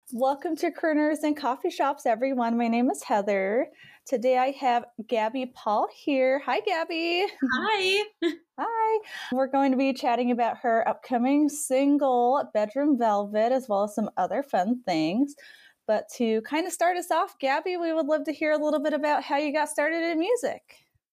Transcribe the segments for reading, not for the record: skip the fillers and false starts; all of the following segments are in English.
Welcome to Crooners and Coffee Shops, everyone. My name is Heather. Today I have Gabby Paul here. Hi, Gabby. Hi. Hi. We're going to be chatting about her upcoming single, Bedroom Velvet, as well as some other fun things. But to kind of start us off, Gabby, we would love to hear a little bit about how you got started in music.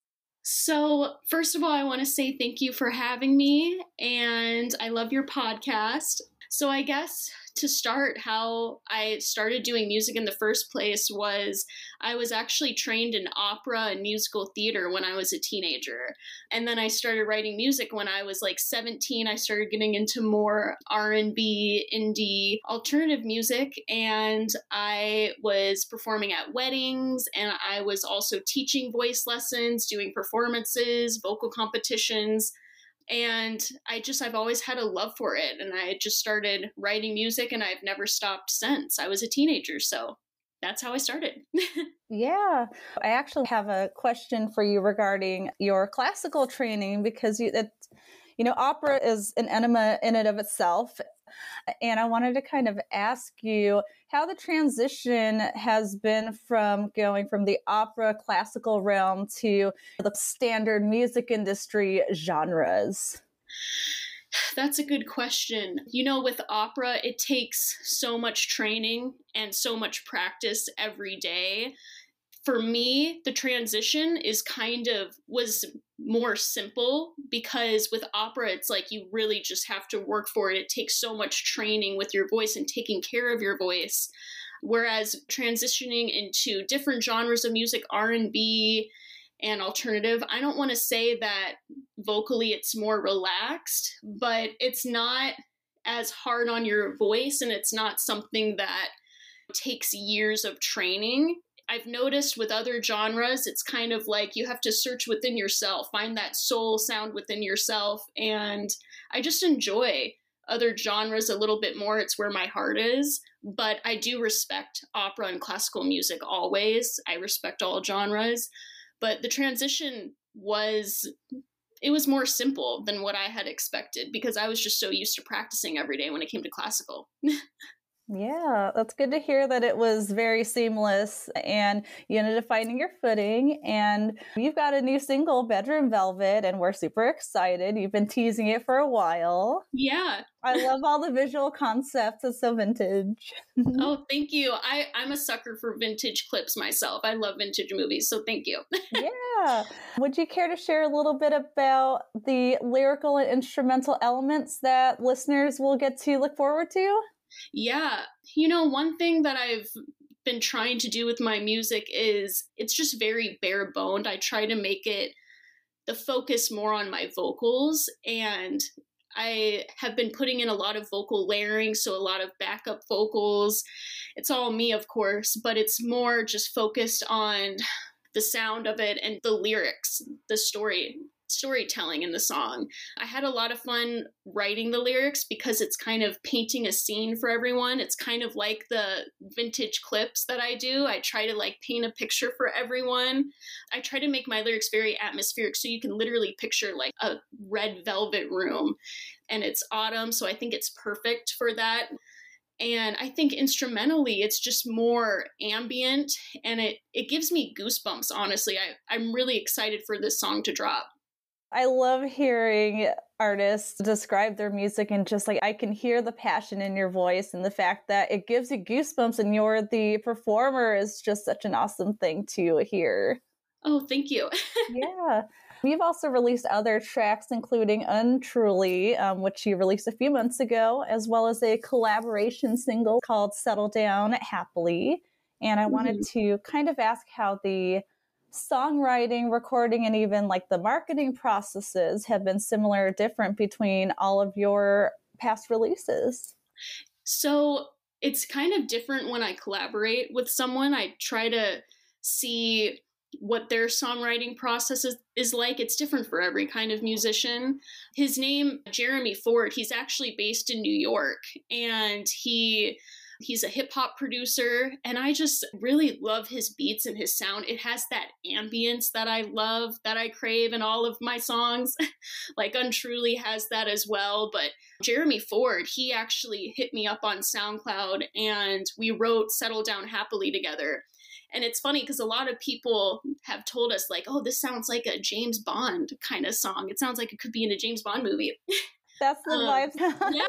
So, first of all, I want to say thank you for having me, and I love your podcast. So, I guess to start, how I started doing music in the first place was I was actually trained in opera and musical theater when I was a teenager. And then I started writing music when I was like 17. I started getting into more R&B, indie, alternative music, and I was performing at weddings, and I was also teaching voice lessons, doing performances, vocal competitions. And I've always had a love for it. And I just started writing music and I've never stopped since. I was a teenager. So that's how I started. Yeah. I actually have a question for you regarding your classical training because opera is an enema in and of itself. And I wanted to kind of ask you how the transition has been from going from the opera classical realm to the standard music industry genres. That's a good question. With opera, it takes so much training and so much practice every day. For me, the transition was more simple because with opera, it's like you really just have to work for it. It takes so much training with your voice and taking care of your voice. Whereas transitioning into different genres of music, R&B and alternative, I don't want to say that vocally it's more relaxed, but it's not as hard on your voice and it's not something that takes years of training. I've noticed with other genres, it's kind of like you have to search within yourself, find that soul sound within yourself. And I just enjoy other genres a little bit more. It's where my heart is. But I do respect opera and classical music always. I respect all genres. But the transition was more simple than what I had expected because I was just so used to practicing every day when it came to classical. Yeah, that's good to hear that it was very seamless and you ended up finding your footing. And you've got a new single, Bedroom Velvet, and we're super excited. You've been teasing it for a while. Yeah. I love all the visual concepts. It's so vintage. Oh, thank you. I'm a sucker for vintage clips myself. I love vintage movies, so thank you. Yeah. Would you care to share a little bit about the lyrical and instrumental elements that listeners will get to look forward to? Yeah. One thing that I've been trying to do with my music is it's just very bare boned. I try to make it the focus more on my vocals, and I have been putting in a lot of vocal layering, so a lot of backup vocals. It's all me, of course, but it's more just focused on the sound of it and the lyrics, the storytelling in the song. I had a lot of fun writing the lyrics because it's kind of painting a scene for everyone. It's kind of like the vintage clips that I do. I try to paint a picture for everyone. I try to make my lyrics very atmospheric so you can literally picture a red velvet room, and it's autumn, so I think it's perfect for that. And I think instrumentally, it's just more ambient and it gives me goosebumps, honestly. I'm really excited for this song to drop. I love hearing artists describe their music and just I can hear the passion in your voice, and the fact that it gives you goosebumps and you're the performer is just such an awesome thing to hear. Oh, thank you. Yeah. You've also released other tracks, including Untruly, which you released a few months ago, as well as a collaboration single called Settle Down Happily. And I wanted to kind of ask how the songwriting, recording, and even the marketing processes have been similar or different between all of your past releases. So it's kind of different when I collaborate with someone. I try to see what their songwriting process is like. It's different for every kind of musician. His name, Jeremy Ford, he's actually based in New York, and he He's a hip hop producer, and I just really love his beats and his sound. It has that ambience that I love, that I crave in all of my songs. Like Untruly has that as well. But Jeremy Ford, he actually hit me up on SoundCloud, and we wrote Settle Down Happily together. And it's funny because a lot of people have told us like, oh, this sounds like a James Bond kind of song. It sounds like it could be in a James Bond movie. That's the vibe. Yeah,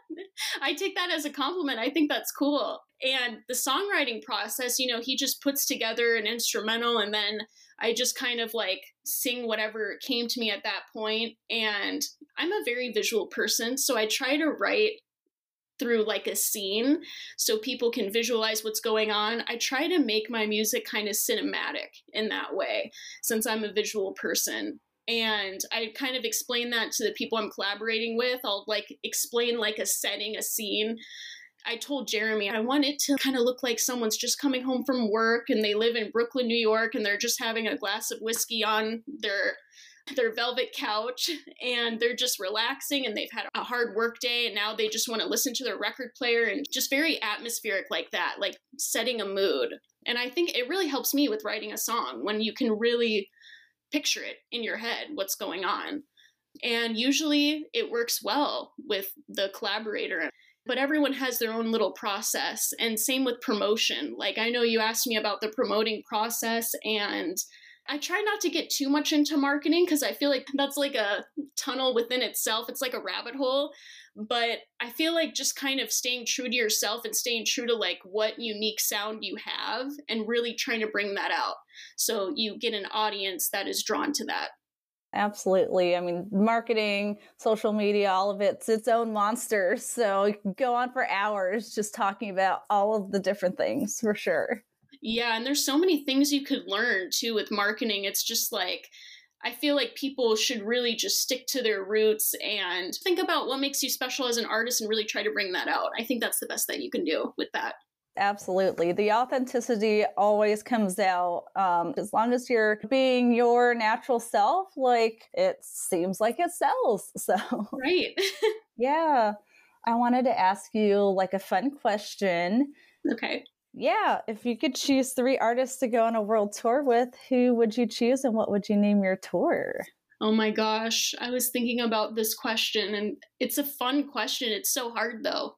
I take that as a compliment. I think that's cool. And the songwriting process, you know, he just puts together an instrumental, and then I just kind of like sing whatever came to me at that point. And I'm a very visual person, so I try to write through like a scene so people can visualize what's going on. I try to make my music kind of cinematic in that way, since I'm a visual person. And I kind of explain that to the people I'm collaborating with. I'll like explain like a setting, a scene. I told Jeremy I want it to kind of look like someone's just coming home from work and they live in Brooklyn, New York, and they're just having a glass of whiskey on their velvet couch, and they're just relaxing, and they've had a hard work day, and now they just want to listen to their record player, and just very atmospheric like that, like setting a mood. And I think it really helps me with writing a song when you can really picture it in your head, what's going on. And usually it works well with the collaborator. But everyone has their own little process, and same with promotion. Like I know you asked me about the promoting process, and I try not to get too much into marketing because I feel like that's like a tunnel within itself. It's like a rabbit hole. But I feel like just kind of staying true to yourself and staying true to like what unique sound you have and really trying to bring that out so you get an audience that is drawn to that. Absolutely. I mean, marketing, social media, all of it's its own monster. So you can go on for hours just talking about all of the different things for sure. Yeah, and there's so many things you could learn too with marketing. It's just like, I feel like people should really just stick to their roots and think about what makes you special as an artist and really try to bring that out. I think that's the best that you can do with that. Absolutely. The authenticity always comes out. As long as you're being your natural self, like it seems like it sells. So, right. Yeah. I wanted to ask you like a fun question. Okay. Yeah. If you could choose 3 artists to go on a world tour with, who would you choose and what would you name your tour? Oh my gosh. I was thinking about this question, and it's a fun question. It's so hard though.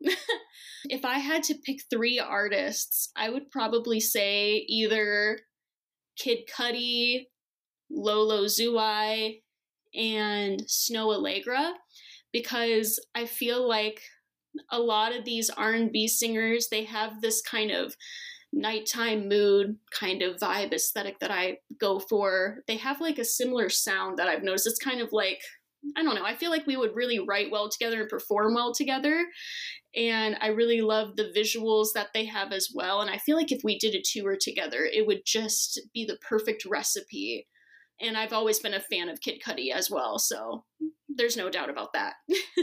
If I had to pick 3 artists, I would probably say either Kid Cudi, Lolo Zouai, and Snoh Aalegra, because I feel like a lot of these R&B singers, they have this kind of nighttime mood kind of vibe aesthetic that I go for. They have like a similar sound that I've noticed. It's kind of like, I don't know, I feel like we would really write well together and perform well together. And I really love the visuals that they have as well. And I feel like if we did a tour together, it would just be the perfect recipe. And I've always been a fan of Kid Cudi as well. So there's no doubt about that.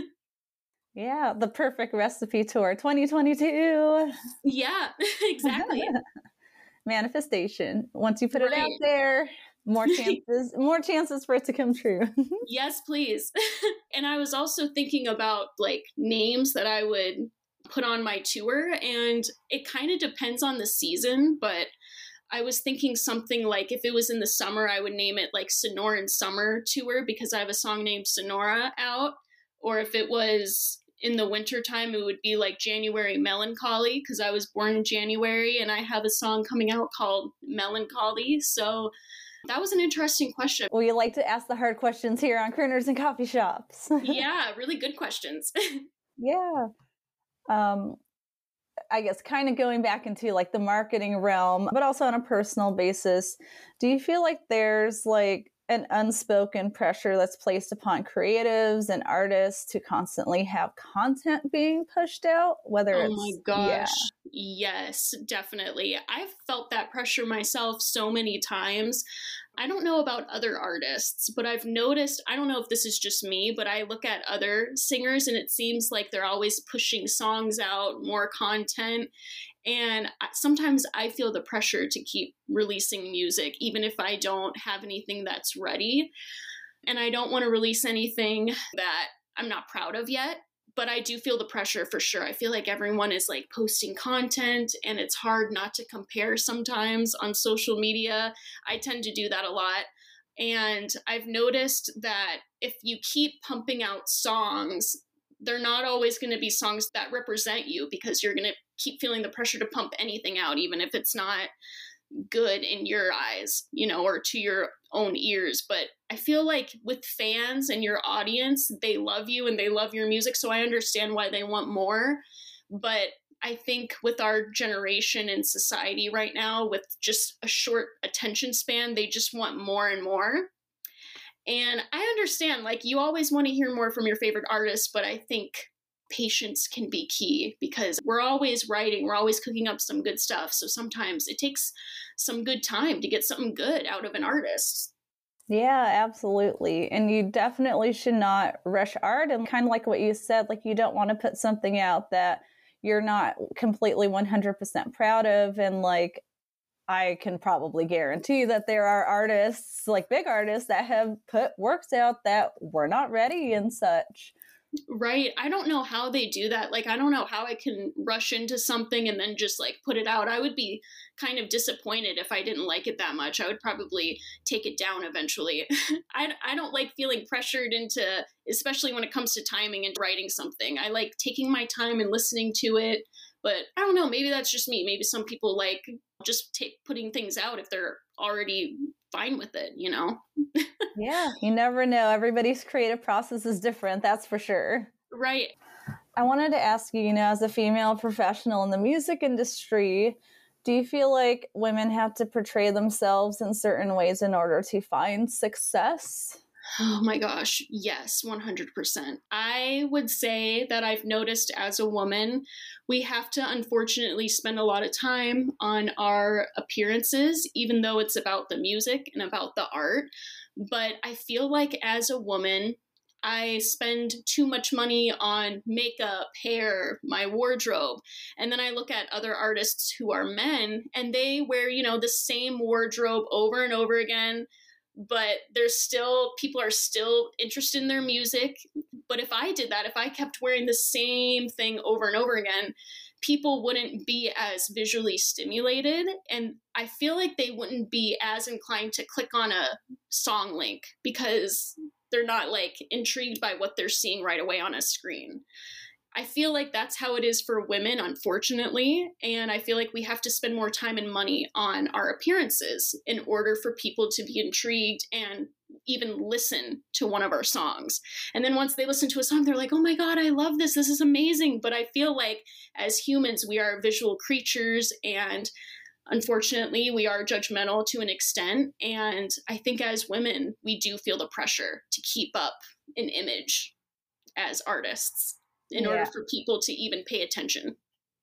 Yeah, the perfect recipe tour 2022. Yeah, exactly. Manifestation. Once you put it out there, more chances for it to come true. Yes, please. And I was also thinking about like names that I would put on my tour, and it kind of depends on the season, but I was thinking something like if it was in the summer, I would name it like Sonoran Summer Tour because I have a song named Sonora out. Or if it was in the wintertime, it would be like January Melancholy because I was born in January and I have a song coming out called Melancholy. So that was an interesting question. We like to ask the hard questions here on Crooners and Coffee Shops. Yeah, really good questions. Yeah. I guess kind of going back into like the marketing realm, but also on a personal basis, do you feel like there's like an unspoken pressure that's placed upon creatives and artists to constantly have content being pushed out, whether it's... Oh my gosh. Yes, definitely. I've felt that pressure myself so many times. I don't know about other artists, but I've noticed, I don't know if this is just me, but I look at other singers and it seems like they're always pushing songs out, more content. And sometimes I feel the pressure to keep releasing music, even if I don't have anything that's ready. And I don't want to release anything that I'm not proud of yet. but I do feel the pressure for sure. I feel like everyone is like posting content, and it's hard not to compare sometimes on social media. I tend to do that a lot. And I've noticed that if you keep pumping out songs, they're not always going to be songs that represent you, because you're going to keep feeling the pressure to pump anything out, even if it's not good in your eyes, you know, or to your own ears. But I feel like with fans and your audience, they love you and they love your music. So I understand why they want more. But I think with our generation and society right now, with just a short attention span, they just want more and more. And I understand, like, you always want to hear more from your favorite artist, but I think patience can be key, because we're always writing, we're always cooking up some good stuff. So sometimes it takes some good time to get something good out of an artist. Yeah, absolutely. And you definitely should not rush art. And kind of like what you said, like, you don't want to put something out that you're not completely 100% proud of. And like, I can probably guarantee that there are artists, like big artists, that have put works out that were not ready and such. Right. I don't know how they do that. Like, I don't know how I can rush into something and then just like put it out. I would be kind of disappointed if I didn't like it that much. I would probably take it down eventually. I don't like feeling pressured into, especially when it comes to timing and writing something. I like taking my time and listening to it. But I don't know, maybe that's just me. Maybe some people like just putting things out if they're already fine with it, you know? Yeah, you never know. Everybody's creative process is different, that's for sure. Right. I wanted to ask you, as a female professional in the music industry, do you feel like women have to portray themselves in certain ways in order to find success? Oh my gosh, yes, 100%. I would say that I've noticed as a woman, we have to unfortunately spend a lot of time on our appearances, even though it's about the music and about the art. But I feel like as a woman, I spend too much money on makeup, hair, my wardrobe. And then I look at other artists who are men, and they wear, the same wardrobe over and over again. But people are still interested in their music. But if I did that, if I kept wearing the same thing over and over again, people wouldn't be as visually stimulated. And I feel like they wouldn't be as inclined to click on a song link, because they're not like intrigued by what they're seeing right away on a screen. I feel like that's how it is for women, unfortunately. And I feel like we have to spend more time and money on our appearances in order for people to be intrigued and even listen to one of our songs. And then once they listen to a song, they're like, oh my God, I love this. This is amazing. But I feel like as humans, we are visual creatures, and unfortunately, we are judgmental to an extent. And I think as women, we do feel the pressure to keep up an image as artists in order for people to even pay attention.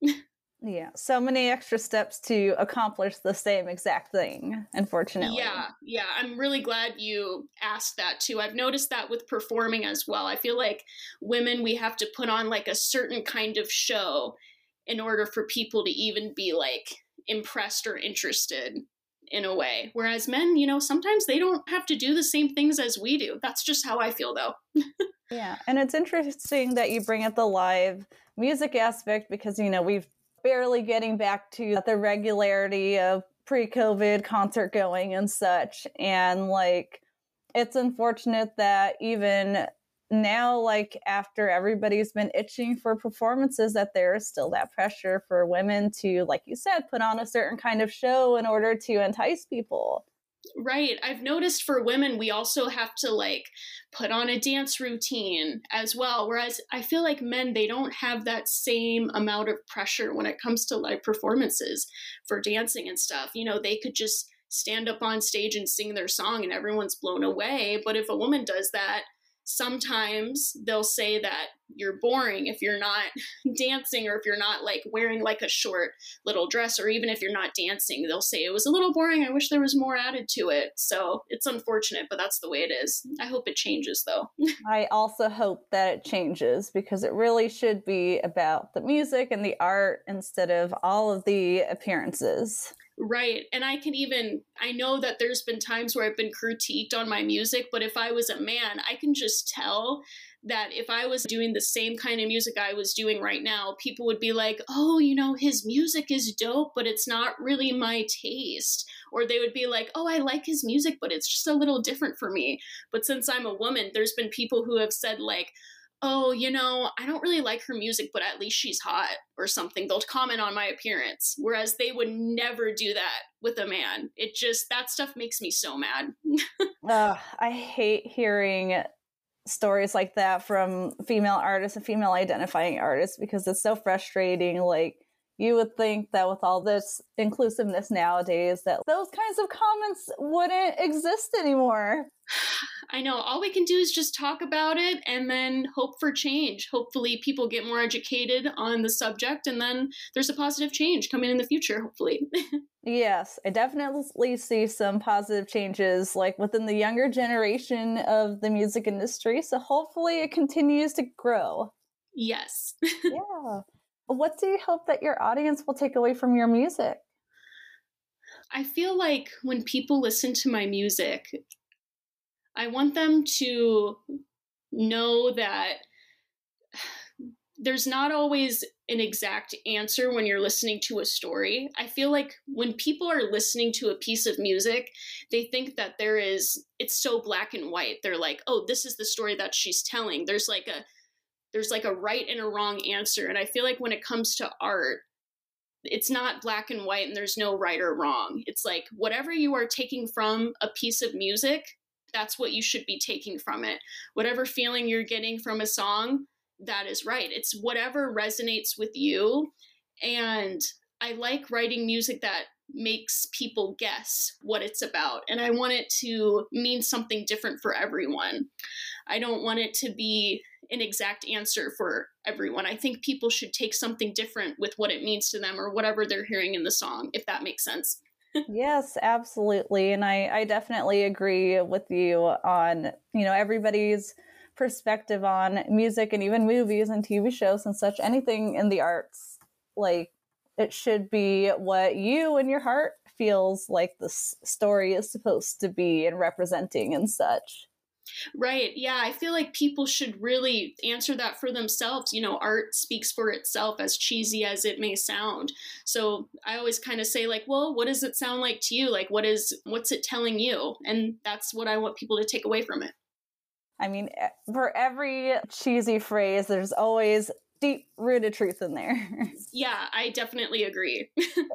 Yeah, so many extra steps to accomplish the same exact thing, unfortunately. Yeah, I'm really glad you asked that too. I've noticed that with performing as well. I feel like women, we have to put on like a certain kind of show in order for people to even be like impressed or interested in a way. Whereas men, sometimes they don't have to do the same things as we do. That's just how I feel though. Yeah, and it's interesting that you bring up the live music aspect, because, we've barely getting back to the regularity of pre-COVID concert going and such. And like, it's unfortunate that even now, like after everybody's been itching for performances, that there is still that pressure for women to, like you said, put on a certain kind of show in order to entice people. Right. I've noticed for women, we also have to like put on a dance routine as well. Whereas I feel like men, they don't have that same amount of pressure when it comes to live performances for dancing and stuff. They could just stand up on stage and sing their song and everyone's blown away. But if a woman does that, sometimes they'll say that you're boring if you're not dancing, or if you're not like wearing like a short little dress, or even if you're not dancing, they'll say it was a little boring. I wish there was more added to it. So it's unfortunate, but that's the way it is. I hope it changes though. I also hope that it changes, because it really should be about the music and the art instead of all of the appearances. Right. And I know that there's been times where I've been critiqued on my music, but if I was a man, I can just tell that if I was doing the same kind of music I was doing right now, people would be like, oh, you know, his music is dope, but it's not really my taste. Or they would be like, oh, I like his music, but it's just a little different for me. But since I'm a woman, there's been people who have said like, oh, you know, I don't really like her music, but at least she's hot or something. They'll comment on my appearance, whereas they would never do that with a man. It just, that stuff makes me so mad. I hate hearing stories like that from female artists and female identifying artists because it's so frustrating. Like, you would think that with all this inclusiveness nowadays that those kinds of comments wouldn't exist anymore. I know. All we can do is just talk about it and then hope for change. Hopefully people get more educated on the subject and then there's a positive change coming in the future, hopefully. Yes, I definitely see some positive changes like within the younger generation of the music industry. So hopefully it continues to grow. Yes. Yeah. What do you hope that your audience will take away from your music? I feel like when people listen to my music, I want them to know that there's not always an exact answer when you're listening to a story. I feel like when people are listening to a piece of music, they think that it's so black and white. They're like, oh, this is the story that she's telling. There's like a right and a wrong answer. And I feel like when it comes to art, it's not black and white and there's no right or wrong. It's like whatever you are taking from a piece of music, that's what you should be taking from it. Whatever feeling you're getting from a song, that is right. It's whatever resonates with you. And I like writing music that makes people guess what it's about. And I want it to mean something different for everyone. I don't want it to be an exact answer for everyone. I think people should take something different with what it means to them or whatever they're hearing in the song, if that makes sense. Yes, absolutely. And I definitely agree with you on, everybody's perspective on music and even movies and TV shows and such, anything in the arts. Like, it should be what you and your heart feels like the story is supposed to be and representing and such. Right. Yeah. I feel like people should really answer that for themselves. Art speaks for itself, as cheesy as it may sound. So I always kind of say like, well, what does it sound like to you? Like, what's it telling you? And that's what I want people to take away from it. I mean, for every cheesy phrase, there's always deep-rooted truth in there. Yeah, I definitely agree.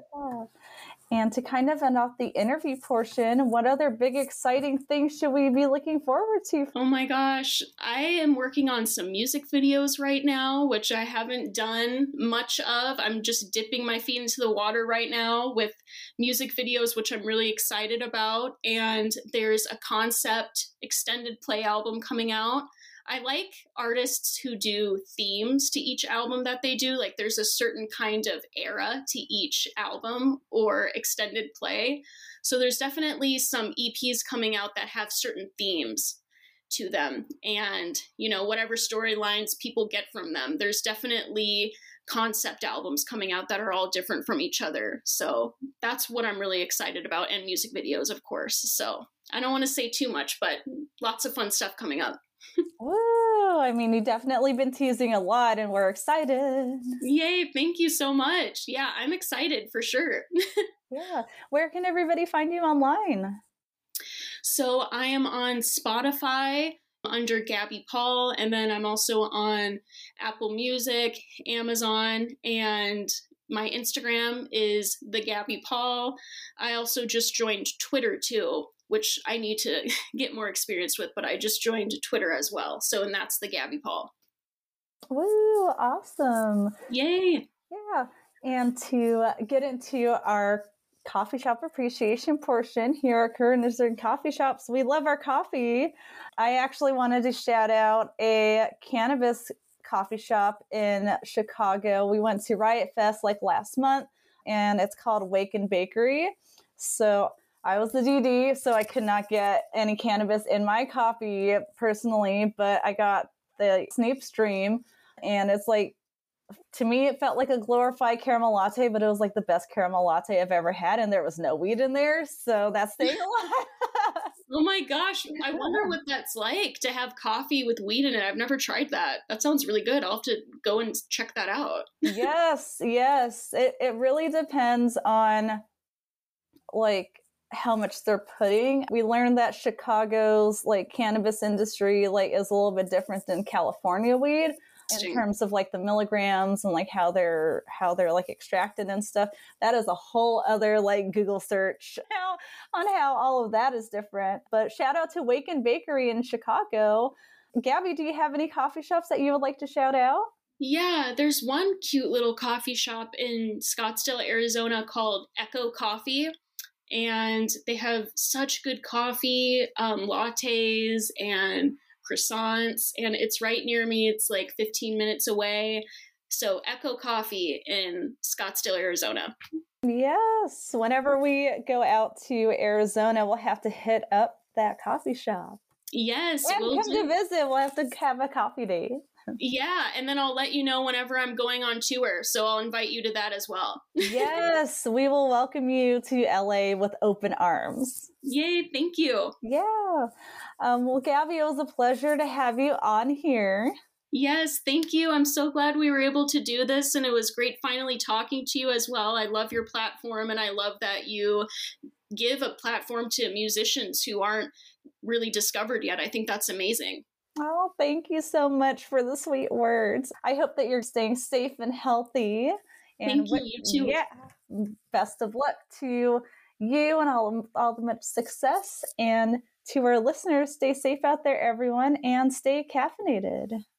And to kind of end off the interview portion, what other big exciting things should we be looking forward to? Oh my gosh, I am working on some music videos right now, which I haven't done much of. I'm just dipping my feet into the water right now with music videos, which I'm really excited about. And there's a concept extended play album coming out. I like artists who do themes to each album that they do. Like there's a certain kind of era to each album or extended play. So there's definitely some EPs coming out that have certain themes to them. And, whatever storylines people get from them, there's definitely concept albums coming out that are all different from each other. So that's what I'm really excited about, and music videos, of course. So I don't want to say too much, but lots of fun stuff coming up. Woo! I mean, you've definitely been teasing a lot and we're excited. Yay, thank you so much. Yeah, I'm excited for sure. Yeah. Where can everybody find you online? So I am on Spotify under Gabby Paul, and then I'm also on Apple Music, Amazon, and my Instagram is the Gabby Paul. I also just joined Twitter too, which I need to get more experience with, but I just joined Twitter as well. So, and that's the Gabby Paul. Woo, awesome. Yay. Yeah. And to get into our coffee shop appreciation portion here at Current Northern Coffee Shops, we love our coffee. I actually wanted to shout out a cannabis coffee shop in Chicago. We went to Riot Fest like last month, and it's called Waken Bakery. So I was the DD, so I could not get any cannabis in my coffee personally, but I got the Snape Stream, and it's like, to me, it felt like a glorified caramel latte, but it was like the best caramel latte I've ever had, and there was no weed in there, so that's saying a lot. Oh my gosh. I wonder what that's like to have coffee with weed in it. I've never tried that. That sounds really good. I'll have to go and check that out. Yes, yes. It really depends on like how much they're putting. We learned that Chicago's like cannabis industry like is a little bit different than California weed in terms of like the milligrams and like how they're like extracted and stuff. That is a whole other like Google search on how all of that is different. But shout out to Wake and Bakery in Chicago. Gabby, do you have any coffee shops that you would like to shout out? Yeah, there's one cute little coffee shop in Scottsdale, Arizona called Echo Coffee. And they have such good coffee, lattes and croissants. And it's right near me. It's like 15 minutes away. So Echo Coffee in Scottsdale, Arizona. Yes. Whenever we go out to Arizona, we'll have to hit up that coffee shop. Yes. And come to visit. We'll have to have a coffee date. Yeah, and then I'll let you know whenever I'm going on tour, so I'll invite you to that as well. Yes, we will welcome you to LA with open arms. Yay, thank you. Yeah. Well, Gabby, it was a pleasure to have you on here. Yes, thank you. I'm so glad we were able to do this, and it was great finally talking to you as well. I love your platform, and I love that you give a platform to musicians who aren't really discovered yet. I think that's amazing. Oh, thank you so much for the sweet words. I hope that you're staying safe and healthy. And thank you, you too. Yeah, best of luck to you and all the much success. And to our listeners, stay safe out there, everyone, and stay caffeinated.